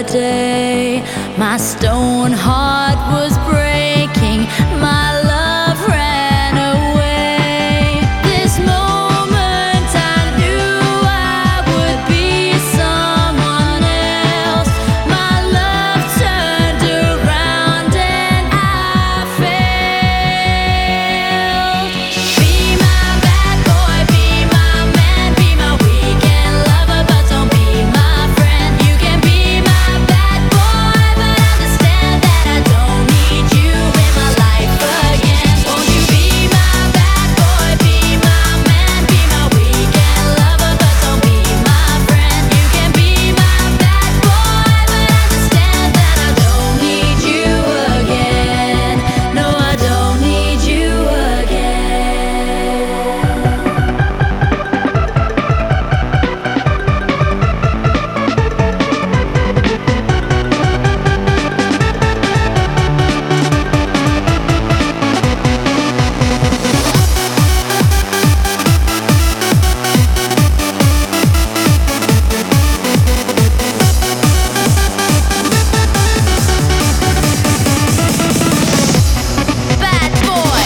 day. My stone heart was breaking, my love ran away. This moment I knew I would be someone else. My love turned around and I failed. Be my bad boy, be my man, be my weekend lover, but don't be my friend. You can be my bad boy, but understand that I don't need you in my life again. Won't you be my bad boy, be my man, be my weekend lover, but don't be my friend. You can be my bad boy, but understand that I don't need you again. No, I don't need you again. Bad boy.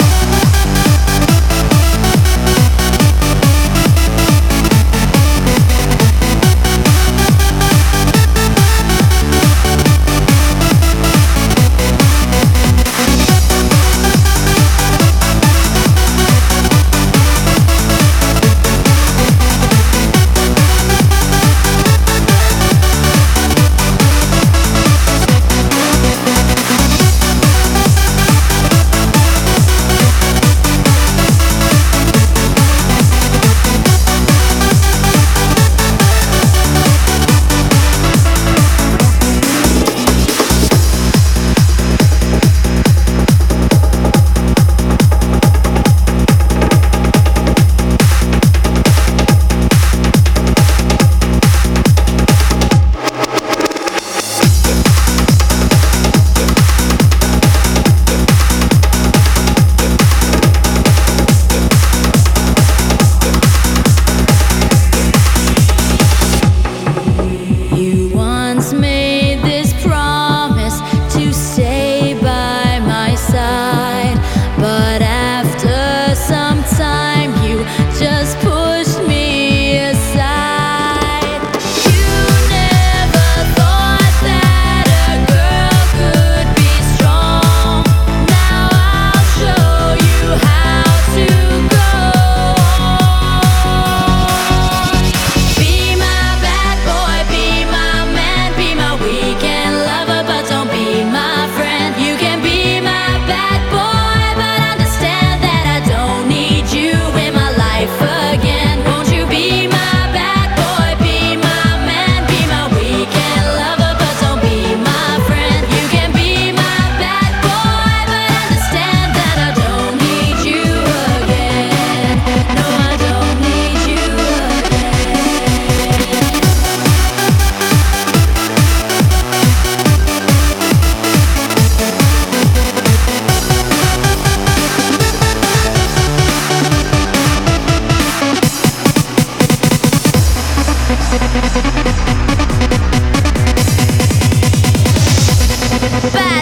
You once made this promise to stay by my side, but after some time you just pushed me aside. You never thought that a girl could be strong. Now I'll show you how to go on. Be my bad boy, be my man, be my weekend lover, but don't be my friend. You can be my bad boy, but understand that I don't need you in my life again. Won't you be my bad boy, be my man, be my weekend lover, but don't be my friend. You can be my bad boy, but understand that I don't need you again. No, I don't need you again. Bad